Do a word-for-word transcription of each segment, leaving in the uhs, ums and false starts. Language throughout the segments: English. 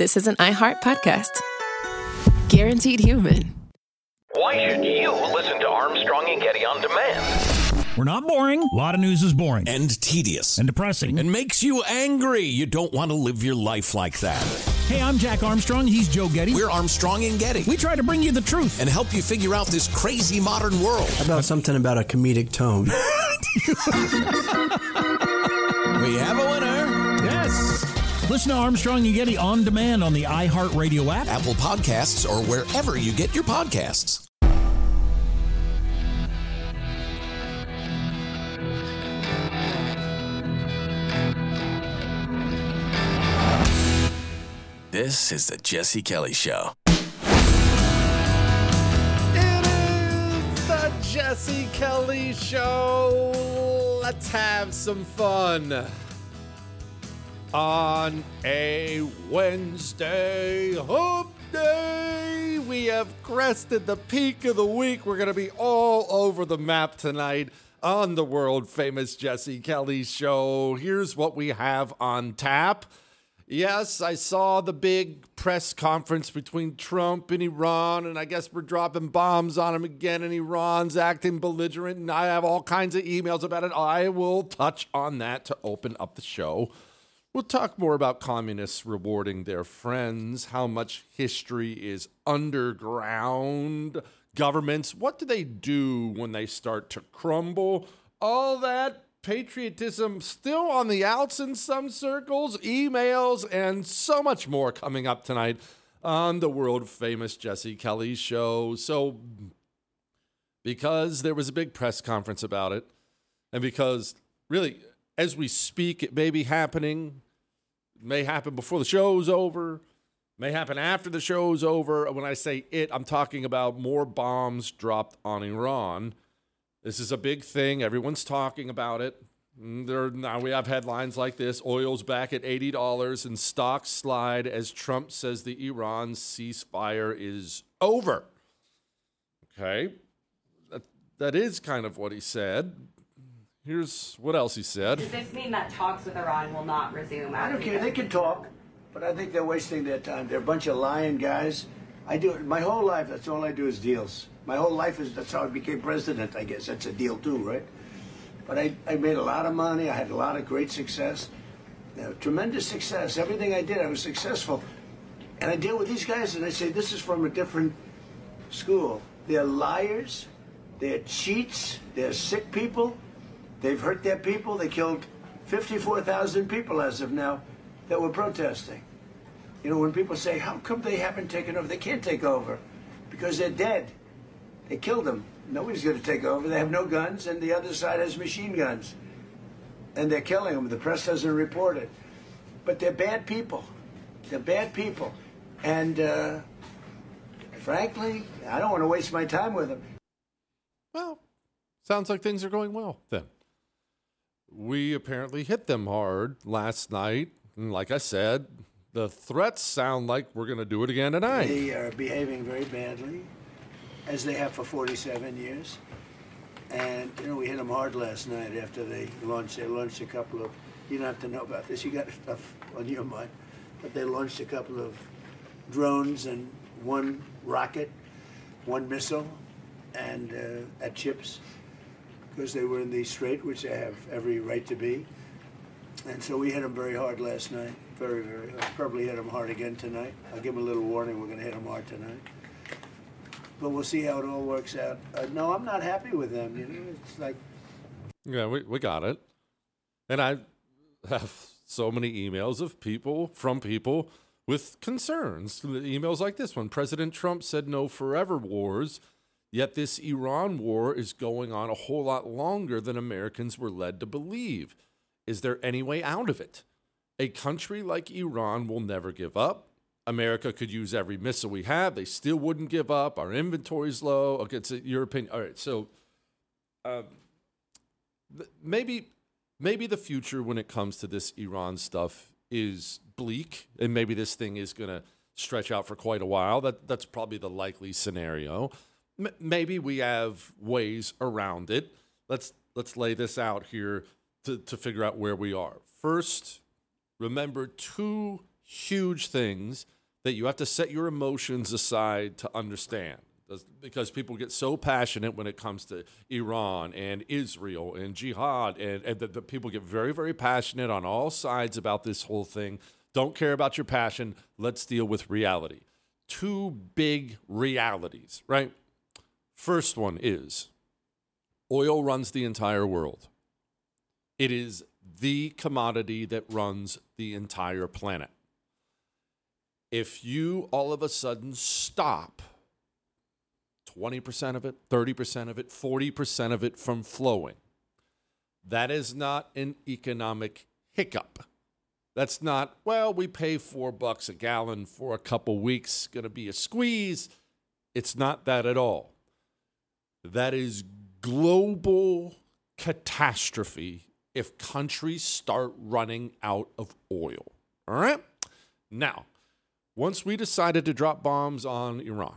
this is an iHeart podcast. Guaranteed human. Why should you listen to Armstrong and Getty on demand? We're not boring. A lot of news is boring. And tedious. And depressing. And makes you angry. You don't want to live your life like that. Hey, I'm Jack Armstrong. He's Joe Getty. We're Armstrong and Getty. We try to bring you the truth. And help you figure out this crazy modern world. How about something about a comedic tone? We have a winner. Yes. Listen to Armstrong and Getty on demand on the iHeartRadio app, Apple Podcasts, or wherever you get your podcasts. This is the Jesse Kelly Show. It is the Jesse Kelly Show. Let's have some fun. On a Wednesday hump day, we have crested the peak of the week. We're going to be all over the map tonight on the world famous Jesse Kelly Show. Here's what we have on tap. Yes, I saw the big press conference between Trump and Iran, and I guess we're dropping bombs on him again, and Iran's acting belligerent, and I have all kinds of emails about it. I will touch on that to open up the show. We'll talk more about communists rewarding their friends, how much history is underground, governments, what do they do when they start to crumble, all that. Patriotism still on the outs in some circles, emails, and so much more coming up tonight on the world famous Jesse Kelly Show. So, because there was a big press conference about it, and because really, as we speak, it may be happening, it may happen before the show's over, may happen after the show's over. When I say it, I'm talking about more bombs dropped on Iran. This is a big thing. Everyone's talking about it. There, now we have headlines like this. Oil's back at eighty dollars and stocks slide as Trump says the Iran ceasefire is over. Okay. That, that is kind of what he said. Here's what else he said. Does this mean that talks with Iran will not resume? I don't care. They can talk, but I think they're wasting their time. They're a bunch of lying guys. I do my whole life. That's all I do is deals. My whole life is that's how I became president. I guess that's a deal too, right? But I, I made a lot of money. I had a lot of great success, you know, tremendous success. Everything I did, I was successful. And I deal with these guys, and I say this is from a different school. They're liars. They're cheats. They're sick people. They've hurt their people. They killed fifty-four thousand people as of now that were protesting. You know, when people say, how come they haven't taken over? They can't take over because they're dead. They killed them. Nobody's going to take over. They have no guns, and the other side has machine guns. And they're killing them. The press doesn't report it. But they're bad people. They're bad people. And uh, frankly, I don't want to waste my time with them. Well, sounds like things are going well then. We apparently hit them hard last night. And like I said, the threats sound like we're going to do it again tonight. They are behaving very badly, as they have for forty-seven years. And, you know, we hit them hard last night after they launched. They launched a couple of, you don't have to know about this, you got stuff on your mind, but they launched a couple of drones and one rocket, one missile, and uh, at chips, because they were in the strait, which they have every right to be. And so we hit them very hard last night, very, very hard. Probably hit them hard again tonight. I'll give them a little warning, we're going to hit them hard tonight. But we'll see how it all works out. Uh, no, I'm not happy with them. You know, it's like, yeah, we we got it. And I have so many emails of people from people with concerns. Emails like this one: President Trump said no forever wars, yet this Iran war is going on a whole lot longer than Americans were led to believe. Is there any way out of it? A country like Iran will never give up. America could use every missile we have. They still wouldn't give up. Our inventory's low. Okay, it's your opinion. All right, so um, maybe maybe the future when it comes to this Iran stuff is bleak, and maybe this thing is going to stretch out for quite a while. That That's probably the likely scenario. M- maybe we have ways around it. Let's let's lay this out here to, to figure out where we are. First, remember two huge things that you have to set your emotions aside to understand. Because people get so passionate when it comes to Iran and Israel and jihad, and, and the, the people get very, very passionate on all sides about this whole thing. Don't care about your passion. Let's deal with reality. Two big realities, right? First one is oil runs the entire world. It is the commodity that runs the entire planet. If you all of a sudden stop twenty percent of it, thirty percent of it, forty percent of it from flowing, that is not an economic hiccup. That's not, well, we pay four bucks a gallon for a couple weeks, going to be a squeeze. It's not that at all. That is global catastrophe if countries start running out of oil. All right? Now, once we decided to drop bombs on Iran,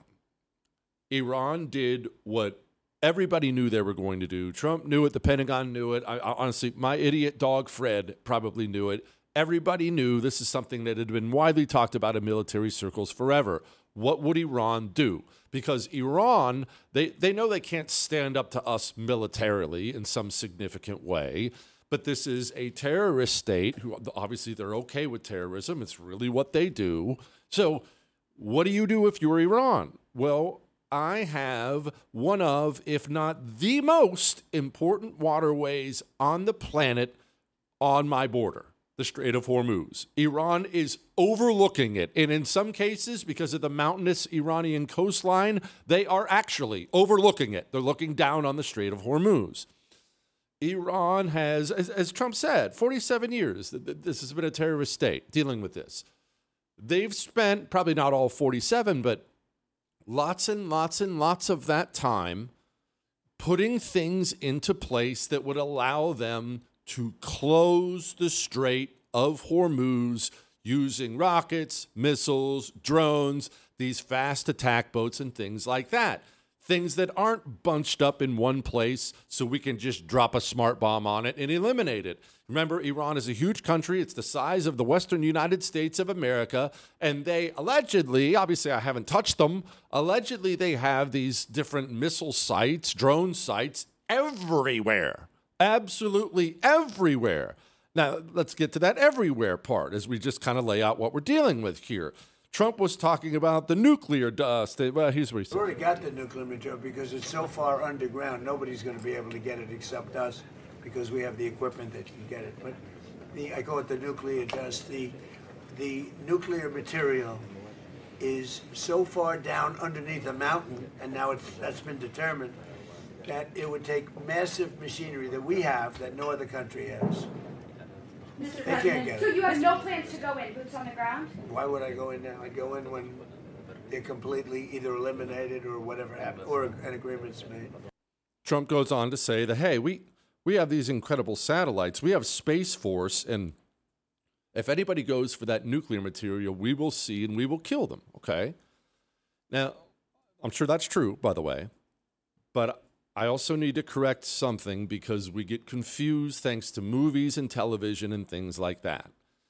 Iran did what everybody knew they were going to do. Trump knew it. The Pentagon knew it. I, I, honestly, my idiot dog Fred probably knew it. Everybody knew this is something that had been widely talked about in military circles forever. What would Iran do? Because Iran, they, they know they can't stand up to us militarily in some significant way, but this is a terrorist state who obviously they're okay with terrorism. It's really what they do. So what do you do if you're Iran? Well, I have one of, if not the most important waterways on the planet on my border, the Strait of Hormuz. Iran is overlooking it. And in some cases, because of the mountainous Iranian coastline, they are actually overlooking it. They're looking down on the Strait of Hormuz. Iran has, as, as Trump said, forty-seven years, this has been a terrorist state dealing with this. They've spent, probably not all forty-seven, but lots and lots and lots of that time putting things into place that would allow them to close the Strait of Hormuz using rockets, missiles, drones, these fast attack boats and things like that. Things that aren't bunched up in one place so we can just drop a smart bomb on it and eliminate it. Remember, Iran is a huge country. It's the size of the western United States of America. And they allegedly, obviously I haven't touched them, allegedly they have these different missile sites, drone sites everywhere. Absolutely everywhere. Now, let's get to that everywhere part as we just kind of lay out what we're dealing with here. Trump was talking about the nuclear dust. Well, here's what he said. We've already got the nuclear material because it's so far underground, nobody's going to be able to get it except us because we have the equipment that can get it. But the, I call it the nuclear dust. The, the nuclear material is so far down underneath the mountain, and now it's, that's been determined, that it would take massive machinery that we have that no other country has. Mister They can't President, get so it. you have no plans to go in, boots on the ground? Why would I go in now? I'd go in when they're completely either eliminated or whatever happened, or an agreement's made. Trump goes on to say that, hey, we, we have these incredible satellites. We have Space Force, and if anybody goes for that nuclear material, we will see and we will kill them, okay? Now, I'm sure that's true, by the way, but I also need to correct something because we get confused thanks to movies and television and things like that.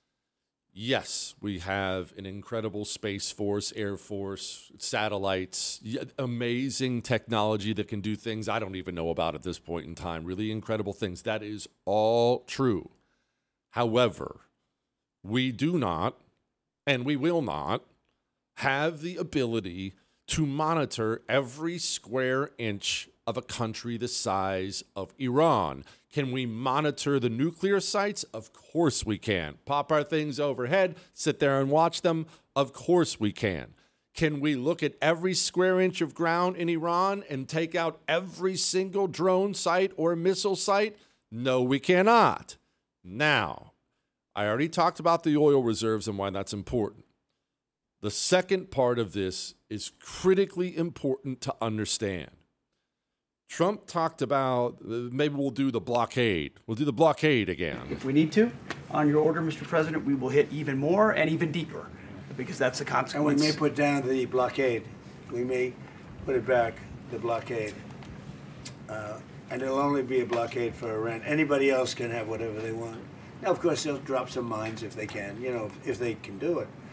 Yes, we have an incredible Space Force, Air Force, satellites, amazing technology that can do things I don't even know about at this point in time. Really incredible things. That is all true. However, we do not, and we will not, have the ability to monitor every square inch of a country the size of Iran. Can we monitor the nuclear sites? Of course we can. Pop our things overhead, sit there and watch them? Of course we can. Can we look at every square inch of ground in Iran and take out every single drone site or missile site? No, we cannot. Now, I already talked about the oil reserves and why that's important. The second part of this is critically important to understand. Trump talked about uh, maybe we'll do the blockade. We'll do the blockade again. If we need to, on your order, Mister President, we will hit even more and even deeper because that's the consequence. And we may put down the blockade. We may put it back, the blockade. Uh, and it'll only be a blockade for Iran. Anybody else can have whatever they want. Now, of course, they'll drop some mines if they can, you know, if, if they can do it.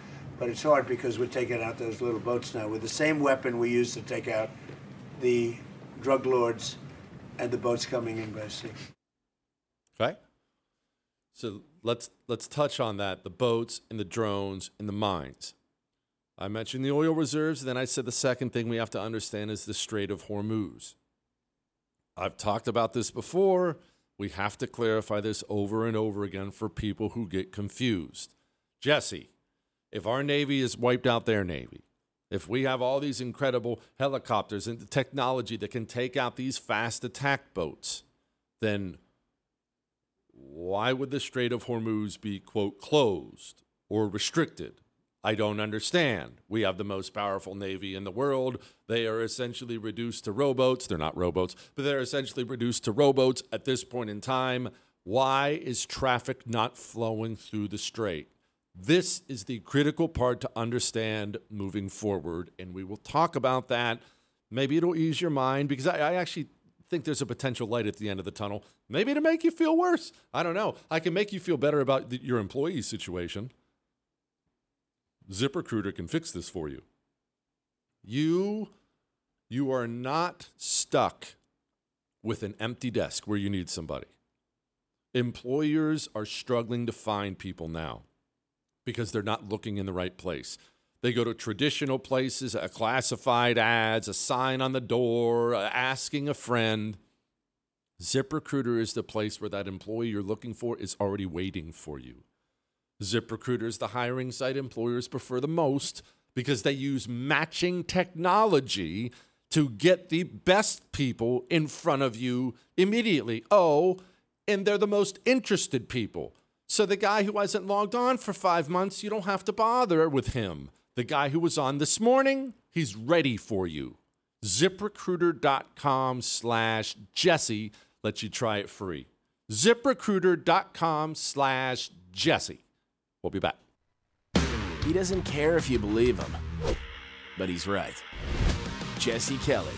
But it's hard because we're taking out those little boats now with the same weapon we used to take out the drug lords and the boats coming in by sea. Okay. So let's let's touch on that, the boats and the drones and the mines. I mentioned the oil reserves, and then I said the second thing we have to understand is the Strait of Hormuz. I've talked about this before. We have to clarify this over and over again for people who get confused. Jesse, if our Navy has wiped out their Navy, if we have all these incredible helicopters and the technology that can take out these fast attack boats, then why would the Strait of Hormuz be, quote, closed or restricted? I don't understand. We have the most powerful Navy in the world. They are essentially reduced to rowboats. They're not rowboats, but they're essentially reduced to rowboats at this point in time. Why is traffic not flowing through the strait? This is the critical part to understand moving forward, and we will talk about that. Maybe it'll ease your mind, because I, I actually think there's a potential light at the end of the tunnel. Maybe to make you feel worse. I don't know. I can make you feel better about the, your employee situation. ZipRecruiter can fix this for you. You, you are not stuck with an empty desk where you need somebody. Employers are struggling to find people now because they're not looking in the right place. They go to traditional places, a classified ads, a sign on the door, uh, asking a friend. ZipRecruiter is the place where that employee you're looking for is already waiting for you. ZipRecruiter is the hiring site employers prefer the most because they use matching technology to get the best people in front of you immediately. Oh, and they're the most interested people. So the guy who hasn't logged on for five months, you don't have to bother with him. The guy who was on this morning, he's ready for you. ZipRecruiter.com slash Jesse lets you try it free. ZipRecruiter.com slash Jesse. We'll be back. He doesn't care if you believe him, but he's right. Jesse Kelly.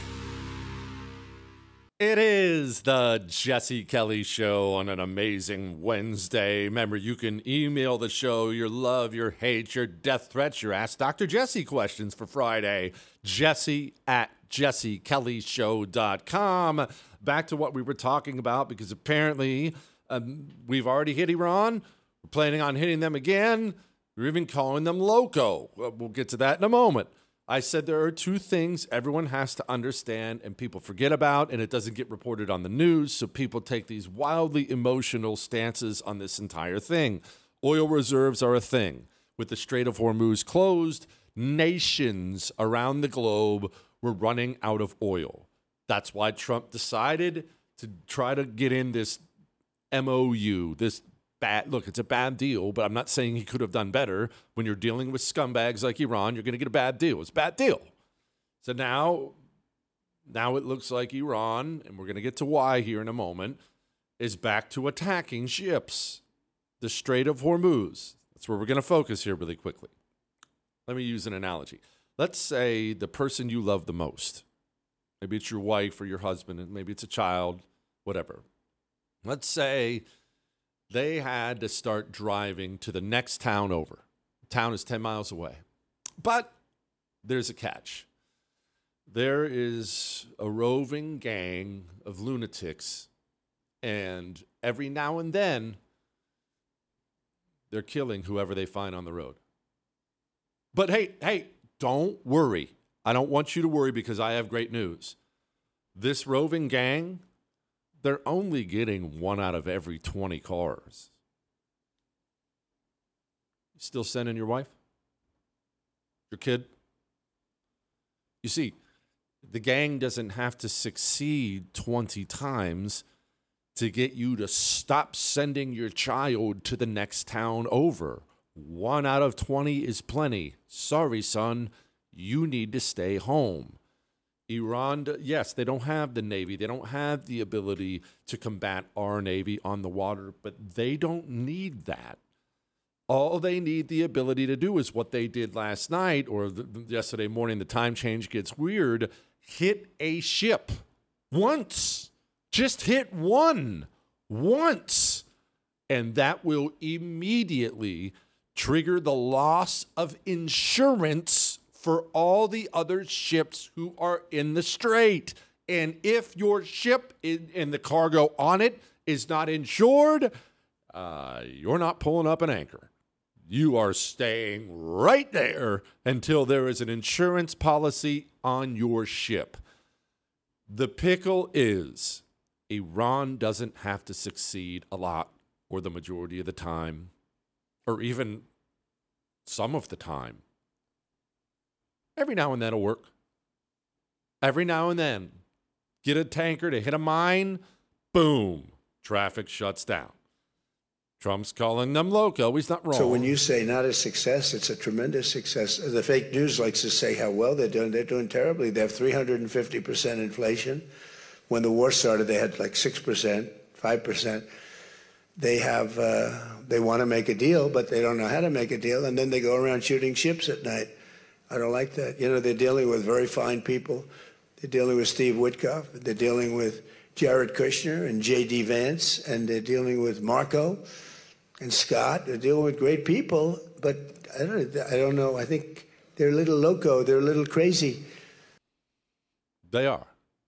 It is the Jesse Kelly Show on an amazing Wednesday. Remember, you can email the show your love, your hate, your death threats, your Ask Doctor Jesse questions for Friday. Jesse at jesse kelly show dot com. Back to what we were talking about, because apparently um, we've already hit Iran. We're planning on hitting them again. We're even calling them loco. We'll get to that in a moment. I said there are two things everyone has to understand and people forget about, and it doesn't get reported on the news, so people take these wildly emotional stances on this entire thing. Oil reserves are a thing. With the Strait of Hormuz closed, nations around the globe were running out of oil. That's why Trump decided to try to get in this M O U, this bad, look, it's a bad deal, but I'm not saying he could have done better. When you're dealing with scumbags like Iran, you're going to get a bad deal. It's a bad deal. So now, now it looks like Iran, and we're going to get to why here in a moment, is back to attacking ships. The Strait of Hormuz. That's where we're going to focus here really quickly. Let me use an analogy. Let's say the person you love the most. Maybe it's your wife or your husband, and maybe it's a child, whatever. Let's say they had to start driving to the next town over. The town is ten miles away. But there's a catch. There is a roving gang of lunatics, and every now and then, they're killing whoever they find on the road. But hey, hey, don't worry. I don't want you to worry, because I have great news. This roving gang, they're only getting one out of every twenty cars. You still sending your wife? Your kid? You see, the gang doesn't have to succeed twenty times to get you to stop sending your child to the next town over. One out of twenty is plenty. Sorry, son, you need to stay home. Iran, yes, they don't have the Navy. They don't have the ability to combat our Navy on the water, but they don't need that. All they need the ability to do is what they did last night, or the, yesterday morning. The time change gets weird. Hit a ship once. Just hit one once. And that will immediately trigger the loss of insurance for all the other ships who are in the strait. And if your ship in, and the cargo on it is not insured, uh, you're not pulling up an anchor. You are staying right there until there is an insurance policy on your ship. The pickle is Iran doesn't have to succeed a lot or the majority of the time or even some of the time. Every now and then it'll work. Every now and then, get a tanker to hit a mine, boom, traffic shuts down. Trump's calling them loco. He's not wrong. So when you say not a success, it's a tremendous success. The fake news likes to say how well they're doing. They're doing terribly. They have three hundred fifty percent inflation. When the war started, they had like six percent, five percent. They have, uh, they want to make a deal, but they don't know how to make a deal. And then they go around shooting ships at night. I don't like that. You know, they're dealing with very fine people. They're dealing with Steve Witkoff. They're dealing with Jared Kushner and J D Vance. And they're dealing with Marco and Scott. They're dealing with great people. But I don't, I don't know. I think they're a little loco. They're a little crazy. They are.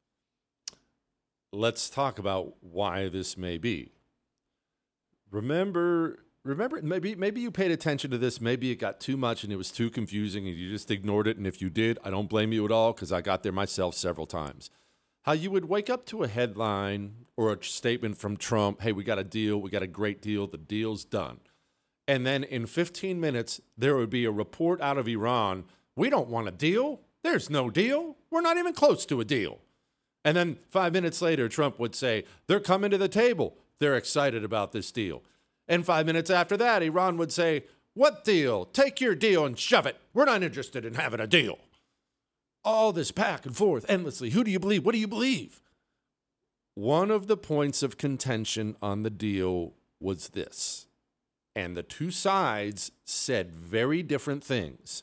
Let's talk about why this may be. Remember... Remember, maybe maybe you paid attention to this. Maybe it got too much and it was too confusing and you just ignored it. And if you did, I don't blame you at all because I got there myself several times. How you would wake up to a headline or a statement from Trump, hey, we got a deal, we got a great deal, the deal's done. And then in fifteen minutes, there would be a report out of Iran, we don't want a deal, there's no deal, we're not even close to a deal. And then five minutes later, Trump would say, they're coming to the table, they're excited about this deal. And five minutes after that, Iran would say, what deal? Take your deal and shove it. We're not interested in having a deal. All this back and forth endlessly. Who do you believe? What do you believe? One of the points of contention on the deal was this. And the two sides said very different things.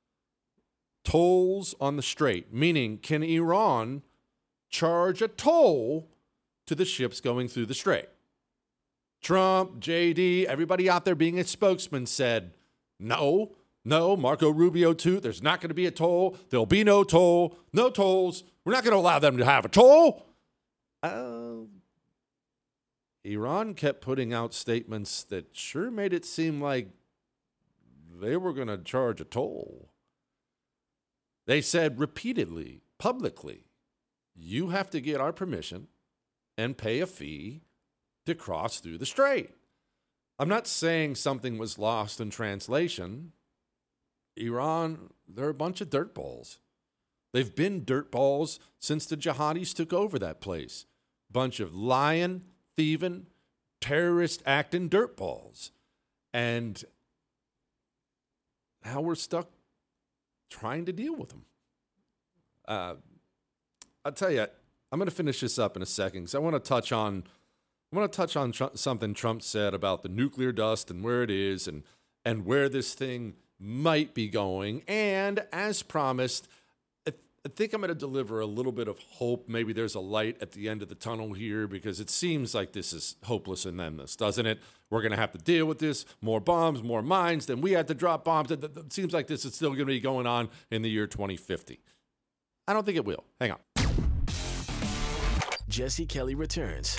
Tolls on the strait, meaning can Iran charge a toll to the ships going through the strait? Trump, J D, everybody out there being a spokesman said, no, no, Marco Rubio too, there's not going to be a toll. There'll be no toll, no tolls. We're not going to allow them to have a toll. Uh, Iran kept putting out statements that sure made it seem like they were going to charge a toll. They said repeatedly, publicly, you have to get our permission and pay a fee to cross through the strait. I'm not saying something was lost in translation. Iran, they're a bunch of dirtballs. They've been dirtballs since the jihadis took over that place. Bunch of lying, thieving, terrorist-acting dirtballs. And now we're stuck trying to deal with them. Uh, I'll tell you, I'm going to finish this up in a second because I want to touch on I want to touch on tr- something Trump said about the nuclear dust and where it is and, and where this thing might be going. And as promised, I, th- I think I'm going to deliver a little bit of hope. Maybe there's a light at the end of the tunnel here because it seems like this is hopeless and endless, doesn't it? We're going to have to deal with this. More bombs, more mines. Then we had to drop bombs. It, it seems like this is still going to be going on in the year twenty fifty. I don't think it will. Hang on. Jesse Kelly returns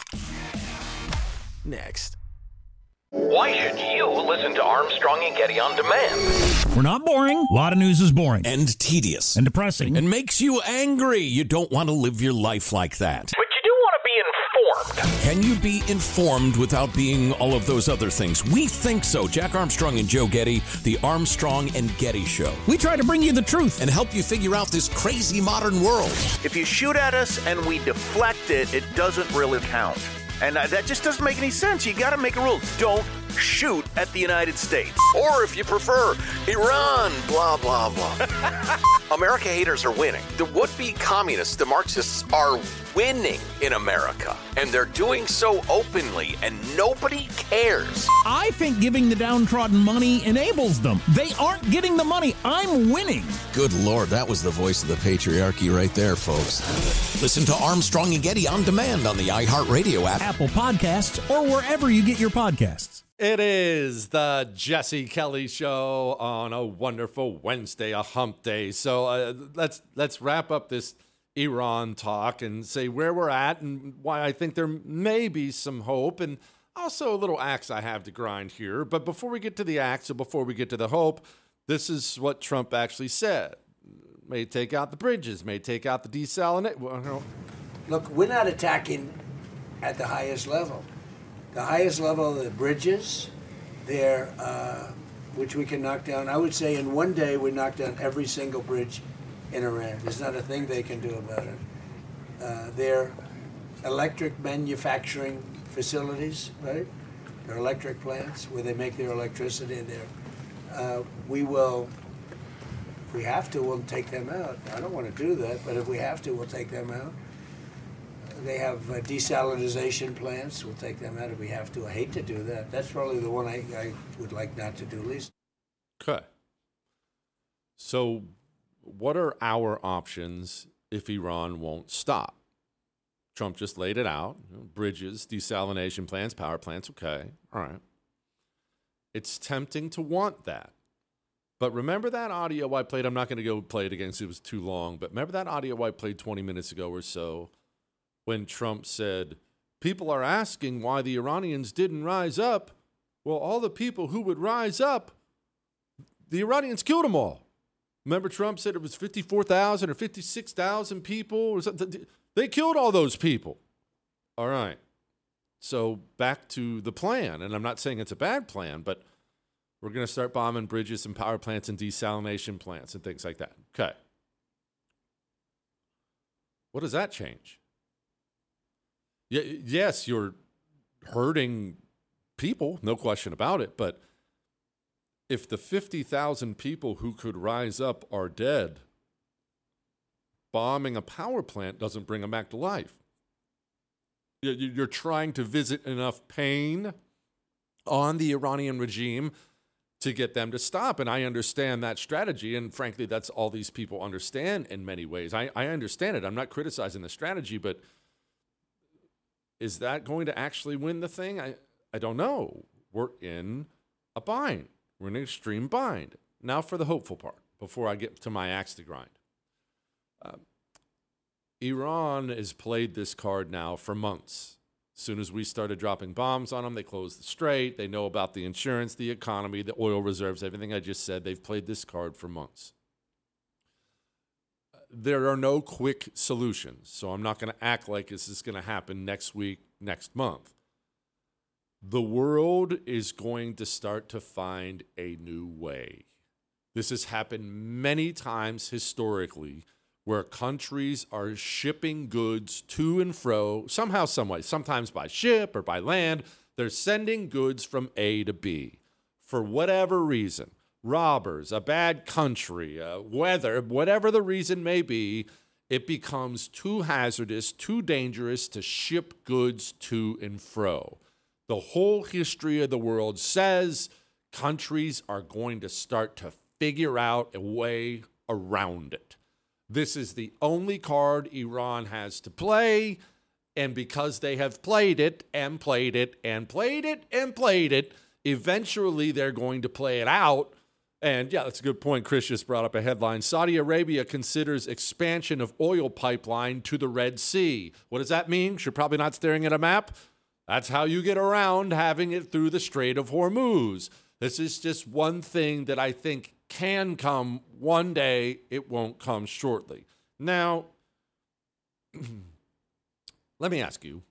next. Why should you listen to Armstrong and Getty on demand? We're not boring. A lot of news is boring. And tedious. And depressing. And makes you angry. You don't want to live your life like that. But you do want to be informed. Can you be informed without being all of those other things? We think so. Jack Armstrong and Joe Getty, the Armstrong and Getty Show. We try to bring you the truth. And help you figure out this crazy modern world. If you shoot at us and we deflect it, it doesn't really count. And uh, that just doesn't make any sense. You got to make a rule. Don't shoot at the United States. Or if you prefer, Iran, blah, blah, blah. America haters are winning. The would-be communists, the Marxists, are winning in America. And they're doing so openly, and nobody cares. I think giving the downtrodden money enables them. They aren't getting the money. I'm winning. Good Lord, that was the voice of the patriarchy right there, folks. Listen to Armstrong and Getty on demand on the iHeartRadio app, Apple Podcasts, or wherever you get your podcasts. It is the Jesse Kelly Show on a wonderful Wednesday, a hump day. So uh, let's let's wrap up this Iran talk and say where we're at and why I think there may be some hope, and also a little axe I have to grind here. But before we get to the axe, or before we get to the hope, this is what Trump actually said. May take out the bridges, may take out the desalination. Well, Look, we're not attacking at the highest level. The highest level of the bridges, there, uh, which we can knock down. I would say in one day we knock down every single bridge in Iran. There's not a thing they can do about it. Uh, their electric manufacturing facilities, right? Their electric plants where they make their electricity in there. Uh, we will, if we have to, we'll take them out. I don't want to do that, but if we have to, we'll take them out. They have uh, desalination plants. We'll take them out if we have to. I hate to do that. That's probably the one I, I would like not to do least. Okay. So what are our options if Iran won't stop? Trump just laid it out. You know, bridges, desalination plants, power plants, okay. All right. It's tempting to want that. But remember that audio I played? I'm not going to go play it again because it was too long. But remember that audio I played twenty minutes ago or so when Trump said, people are asking why the Iranians didn't rise up. Well, all the people who would rise up, the Iranians killed them all. Remember Trump said it was fifty-four thousand or fifty-six thousand people or something? They killed all those people. All right. So back to the plan. And I'm not saying it's a bad plan, but we're going to start bombing bridges and power plants and desalination plants and things like that. Okay. What does that change? Y- yes, you're hurting people, no question about it. But if the fifty thousand people who could rise up are dead, bombing a power plant doesn't bring them back to life. You're trying to visit enough pain on the Iranian regime to get them to stop. And I understand that strategy. And frankly, that's all these people understand in many ways. I, I understand it. I'm not criticizing the strategy, but is that going to actually win the thing? I, I don't know. We're in a bind. We're in an extreme bind. Now for the hopeful part, before I get to my axe to grind. Uh, Iran has played this card now for months. As soon as we started dropping bombs on them, they closed the strait. They know about the insurance, the economy, the oil reserves, everything I just said. They've played this card for months. There are no quick solutions, so I'm not going to act like this is going to happen next week, next month. The world is going to start to find a new way. This has happened many times historically, where countries are shipping goods to and fro, somehow, some way, sometimes by ship or by land. They're sending goods from A to B for whatever reason. Robbers, a bad country, uh, weather, whatever the reason may be, it becomes too hazardous, too dangerous to ship goods to and fro. The whole history of the world says countries are going to start to figure out a way around it. This is the only card Iran has to play, and because they have played it and played it and played it and played it, eventually they're going to play it out. And yeah, that's a good point. Chris just brought up a headline. Saudi Arabia considers expansion of oil pipeline to the Red Sea. What does that mean? You're probably not staring at a map. That's how you get around having it through the Strait of Hormuz. This is just one thing that I think can come one day. It won't come shortly. Now, let me ask you,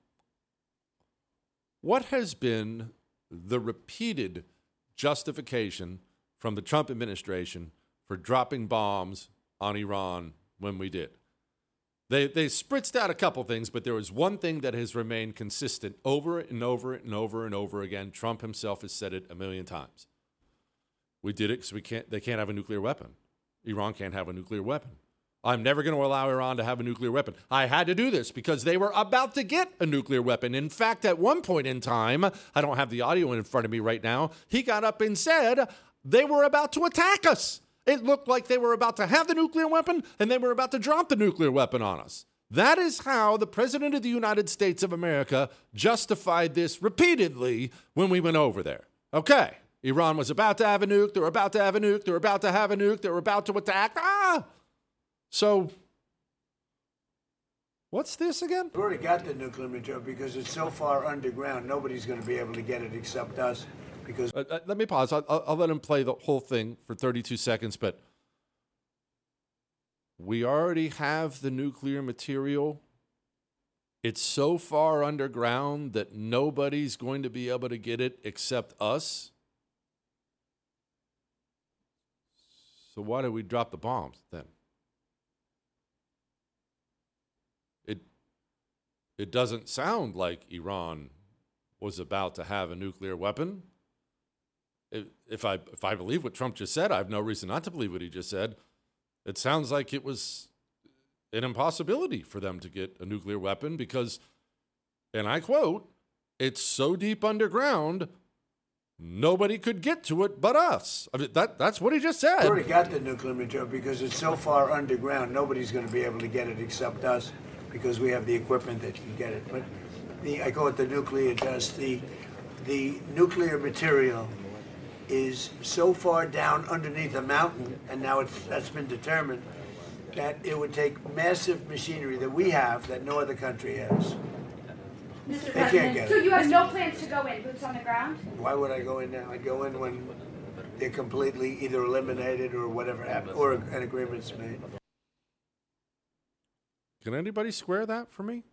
what has been the repeated justification from the Trump administration for dropping bombs on Iran when we did? They they spritzed out a couple things, but there was one thing that has remained consistent over and over and over and over again. Trump himself has said it a million times. We did it because we can't. They can't have a nuclear weapon. Iran can't have a nuclear weapon. I'm never going to allow Iran to have a nuclear weapon. I had to do this because they were about to get a nuclear weapon. In fact, at one point in time, I don't have the audio in front of me right now, he got up and said they were about to attack us. It looked like they were about to have the nuclear weapon and they were about to drop the nuclear weapon on us. That is how the President of the United States of America justified this repeatedly when we went over there. Okay. Iran was about to have a nuke. They were about to have a nuke. They were about to have a nuke. They were about to attack. Ah! So, what's this again? We've already got the nuclear material because it's so far underground, nobody's going to be able to get it except us. Because uh, uh, let me pause. I'll, I'll, I'll let him play the whole thing for thirty-two seconds, but we already have the nuclear material. It's so far underground that nobody's going to be able to get it except us. So why did we drop the bombs then? It it doesn't sound like Iran was about to have a nuclear weapon. If, if I if I believe what Trump just said, I have no reason not to believe what he just said. It sounds like it was an impossibility for them to get a nuclear weapon because, and I quote, it's so deep underground, nobody could get to it but us. I mean, that, that's what he just said. We've already got the nuclear material because it's so far underground, nobody's going to be able to get it except us because we have the equipment that can get it. But the, I call it the nuclear dust. The, the nuclear material is so far down underneath a mountain, and now it's, that's been determined, that it would take massive machinery that we have that no other country has. Mister They can't get So it. you have no plans to go in, boots on the ground? Why would I go in now? I'd go in when they're completely either eliminated or whatever happened, or an agreement's made. Can anybody square that for me?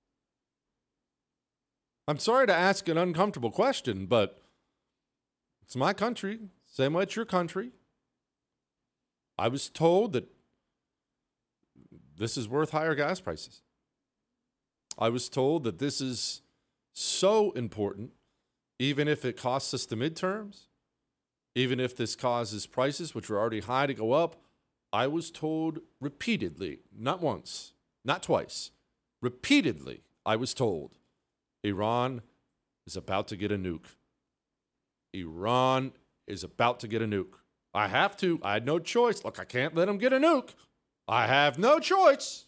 I'm sorry to ask an uncomfortable question, but it's my country, same way it's your country. I was told that this is worth higher gas prices. I was told that this is so important, even if it costs us the midterms, even if this causes prices, which are already high, to go up. I was told repeatedly, not once, not twice, repeatedly, I was told Iran is about to get a nuke. Iran is about to get a nuke. I have to. I had no choice. Look, I can't let them get a nuke. I have no choice.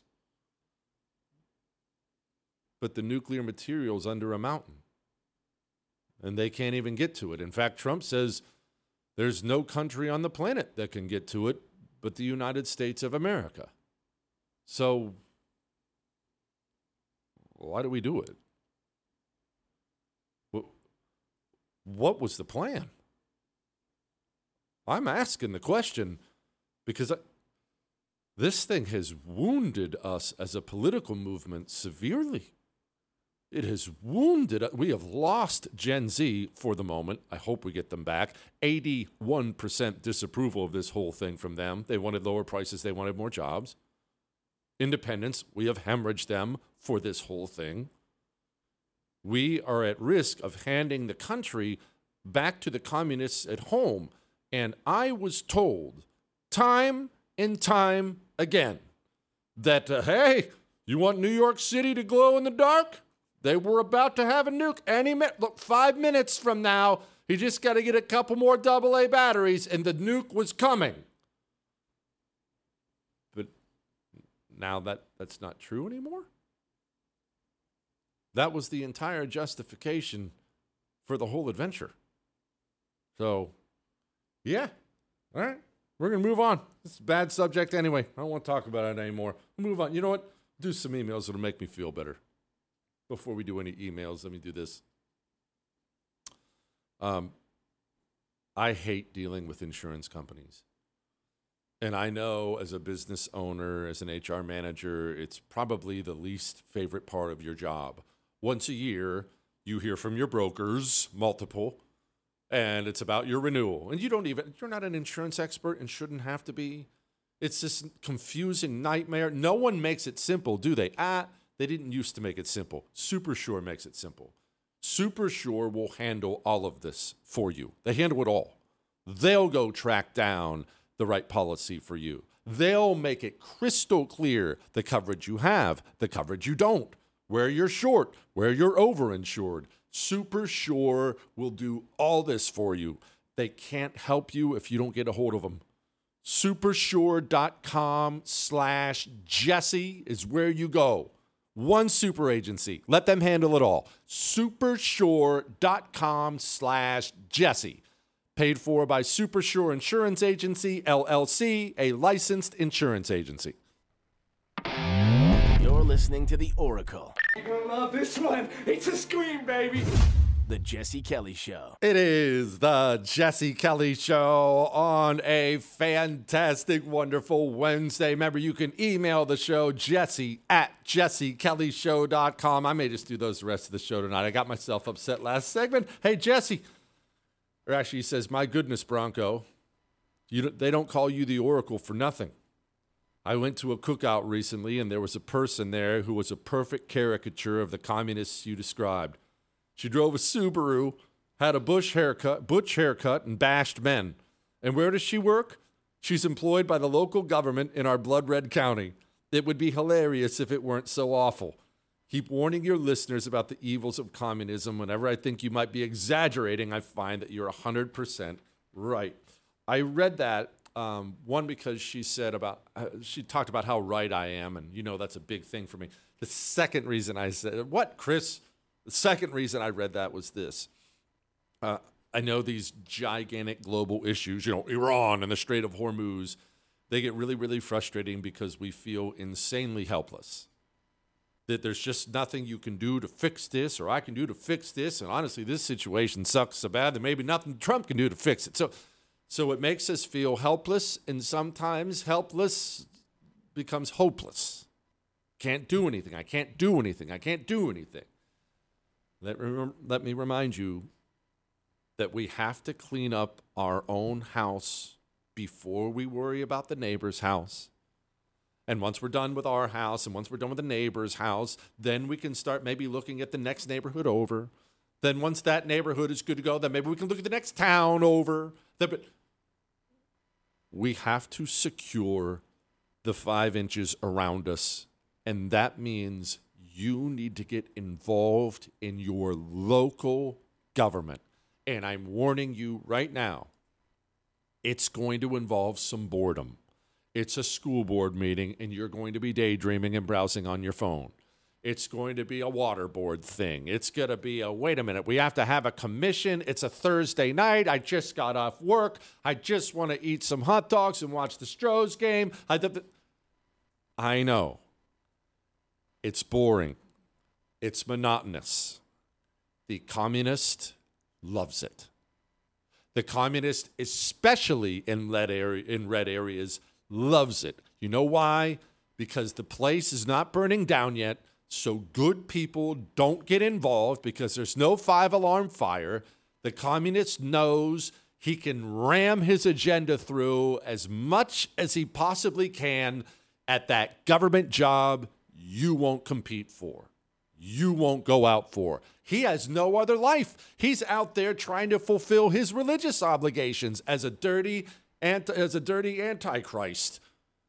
But the nuclear material's under a mountain, and they can't even get to it. In fact, Trump says there's no country on the planet that can get to it but the United States of America. So why do we do it? What was the plan? I'm asking the question because I, this thing has wounded us as a political movement severely. It has wounded us. We have lost Gen Z for the moment. I hope we get them back. eighty-one percent disapproval of this whole thing from them. They wanted lower prices. They wanted more jobs. Independents, we have hemorrhaged them for this whole thing. We are at risk of handing the country back to the communists at home. And I was told time and time again that, uh, hey, you want New York City to glow in the dark? They were about to have a nuke any minute. Look, five minutes from now, he just got to get a couple more double A batteries, and the nuke was coming. But now that that's not true anymore? That was the entire justification for the whole adventure. So, yeah. All right. We're going to move on. It's a bad subject anyway. I don't want to talk about it anymore. Move on. You know what? Do some emails that'll make me feel better. Before we do any emails, let me do this. Um, I hate dealing with insurance companies. And I know as a business owner, as an H R manager, it's probably the least favorite part of your job. Once a year, you hear from your brokers, multiple, and it's about your renewal. And you don't even, you're not an insurance expert and shouldn't have to be. It's this confusing nightmare. No one makes it simple, do they? Ah, they didn't used to make it simple. SuperSure makes it simple. SuperSure will handle all of this for you. They handle it all. They'll go track down the right policy for you. They'll make it crystal clear the coverage you have, the coverage you don't, where you're short, where you're overinsured. SuperSure will do all this for you. They can't help you if you don't get a hold of them. Supersure.com slash Jesse is where you go. One super agency. Let them handle it all. Supersure.com slash Jesse. Paid for by Supersure Insurance Agency, L L C, a licensed insurance agency. You're listening to The Oracle. You're going to love this one. It's a scream, baby. The Jesse Kelly Show. It is the Jesse Kelly Show on a fantastic, wonderful Wednesday. Remember, you can email the show, Jesse at jesse kelly show dot com. I may just do those the rest of the show tonight. I got myself upset last segment. Hey, Jesse. Or actually, he says, my goodness, Bronco, you don't, they don't call you the Oracle for nothing. I went to a cookout recently, and there was a person there who was a perfect caricature of the communists you described. She drove a Subaru, had a bush haircut, butch haircut, and bashed men. And where does she work? She's employed by the local government in our blood red county. It would be hilarious if it weren't so awful. Keep warning your listeners about the evils of communism. Whenever I think you might be exaggerating, I find that you're one hundred percent right. I read that, um, one, because she said about, uh, she talked about how right I am, and you know that's a big thing for me. The second reason I said, what, Chris? The second reason I read that was this. Uh, I know these gigantic global issues, you know, Iran and the Strait of Hormuz, they get really, really frustrating because we feel insanely helpless. That there's just nothing you can do to fix this, or I can do to fix this, and honestly, this situation sucks so bad that maybe nothing Trump can do to fix it. So, so it makes us feel helpless, and sometimes helpless becomes hopeless. Can't do anything. I can't do anything. I can't do anything. Let, rem- let me remind you that we have to clean up our own house before we worry about the neighbor's house. And once we're done with our house, and once we're done with the neighbor's house, then we can start maybe looking at the next neighborhood over. Then once that neighborhood is good to go, then maybe we can look at the next town over. But we have to secure the five inches around us, and that means you need to get involved in your local government. And I'm warning you right now, it's going to involve some boredom. It's a school board meeting, and you're going to be daydreaming and browsing on your phone. It's going to be a water board thing. It's going to be a, wait a minute, we have to have a commission. It's a Thursday night. I just got off work. I just want to eat some hot dogs and watch the Stros game. I, th- th- I know. It's boring. It's monotonous. The communist loves it. The communist, especially in red, area, in red areas, loves it. You know why? Because the place is not burning down yet, so good people don't get involved because there's no five-alarm fire. The communist knows he can ram his agenda through as much as he possibly can at that government job you won't compete for. You won't go out for. He has no other life. He's out there trying to fulfill his religious obligations as a dirty anti, as a dirty antichrist.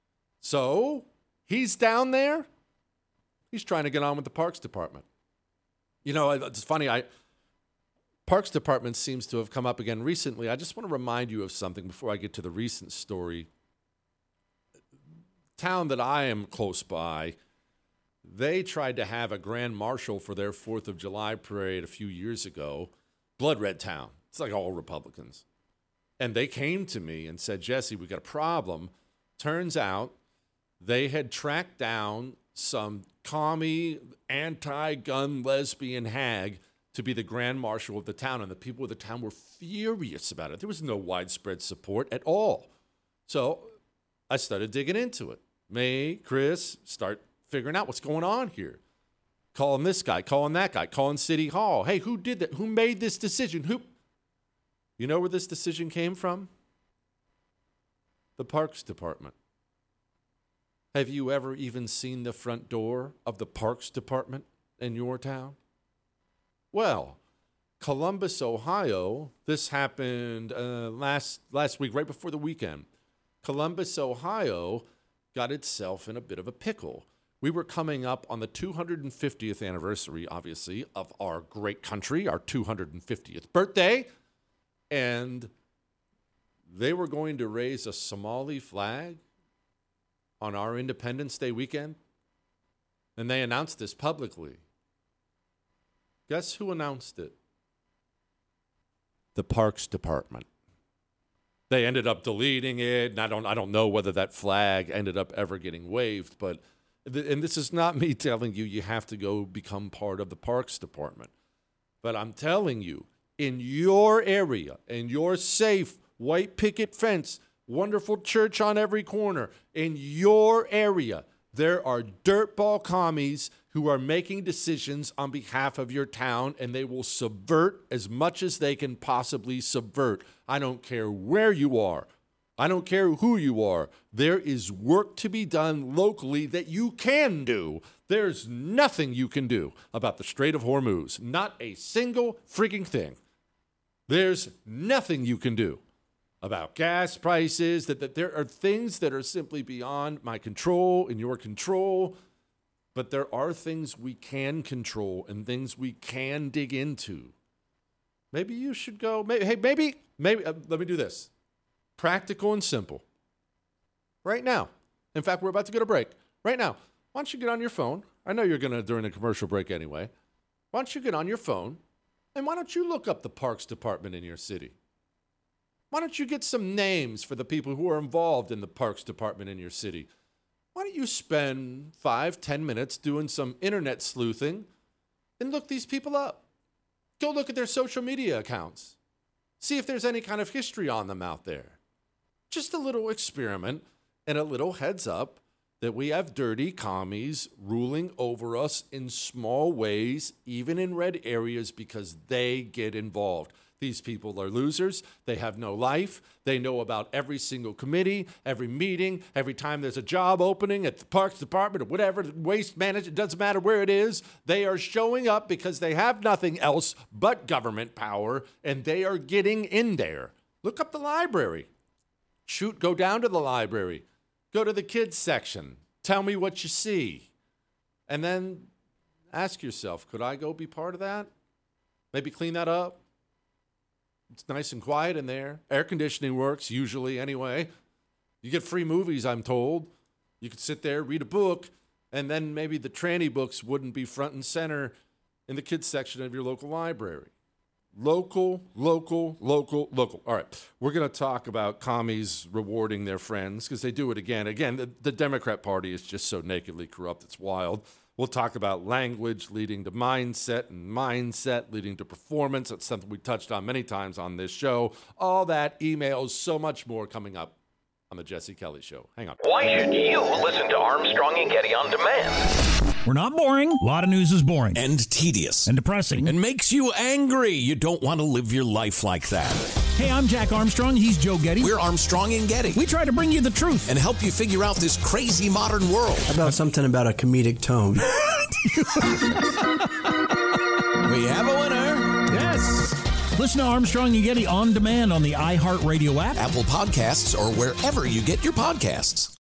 So he's down there. He's trying to get on with the Parks Department. You know, it's funny. I Parks Department seems to have come up again recently. I just want to remind you of something before I get to the recent story. Town that I am close by, they tried to have a grand marshal for their fourth of July parade a few years ago. Blood red town. It's like all Republicans. And they came to me and said, Jesse, we got a problem. Turns out they had tracked down some commie, anti-gun, lesbian hag to be the grand marshal of the town. And the people of the town were furious about it. There was no widespread support at all. So I started digging into it. Me, Chris, start figuring out what's going on here. Calling this guy, calling that guy, calling City Hall. Hey, who did that? Who made this decision? Who? You know where this decision came from? The Parks Department. Have you ever even seen the front door of the Parks Department in your town? Well, Columbus, Ohio, this happened uh, last last week, right before the weekend. Columbus, Ohio, got itself in a bit of a pickle. We were coming up on the two hundred fiftieth anniversary, obviously, of our great country, our two hundred fiftieth birthday, and they were going to raise a Somali flag on our Independence Day weekend. And they announced this publicly. Guess who announced it? The Parks Department. They ended up deleting it, and I don't I don't know whether that flag ended up ever getting waved, but and this is not me telling you you have to go become part of the Parks Department. But I'm telling you, in your area, in your safe white picket fence, wonderful church on every corner, in your area, there are dirtball commies who are making decisions on behalf of your town, and they will subvert as much as they can possibly subvert. I don't care where you are. I don't care who you are. There is work to be done locally that you can do. There's nothing you can do about the Strait of Hormuz. Not a single freaking thing. There's nothing you can do about gas prices, that, that there are things that are simply beyond my control and your control, but there are things we can control and things we can dig into. Maybe you should go, maybe, hey, maybe, maybe, uh, let me do this. Practical and simple. Right now. In fact, we're about to go to break. Right now. Why don't you get on your phone? I know you're going to during the commercial break anyway. Why don't you get on your phone and why don't you look up the Parks Department in your city? Why don't you get some names for the people who are involved in the Parks Department in your city? Why don't you spend five, ten minutes doing some internet sleuthing and look these people up? Go look at their social media accounts. See if there's any kind of history on them out there. Just a little experiment and a little heads up that we have dirty commies ruling over us in small ways, even in red areas, because they get involved. These people are losers. They have no life. They know about every single committee, every meeting, every time there's a job opening at the Parks Department or whatever, waste management, it doesn't matter where it is. They are showing up because they have nothing else but government power, and they are getting in there. Look up the library. Shoot, go down to the library. Go to the kids section. Tell me what you see. And then ask yourself, could I go be part of that? Maybe clean that up? It's nice and quiet in there. Air conditioning works, usually anyway. You get free movies, I'm told. You could sit there, read a book, and then maybe the tranny books wouldn't be front and center in the kids section of your local library. Local, local, local, local. All right, we're going to talk about commies rewarding their friends because they do it again. Again, the, the Democrat Party is just so nakedly corrupt, it's wild. We'll talk about language leading to mindset and mindset leading to performance. That's something we touched on many times on this show. All that, emails, so much more coming up on the Jesse Kelly Show. Hang on. Why should you listen to Armstrong and Getty on demand? We're not boring. A lot of news is boring. And tedious. And depressing. And makes you angry. You don't want to live your life like that. Hey, I'm Jack Armstrong. He's Joe Getty. We're Armstrong and Getty. We try to bring you the truth. And help you figure out this crazy modern world. How about something about a comedic tone? We have a winner. Yes. Listen to Armstrong and Getty on demand on the iHeartRadio app, Apple Podcasts, or wherever you get your podcasts.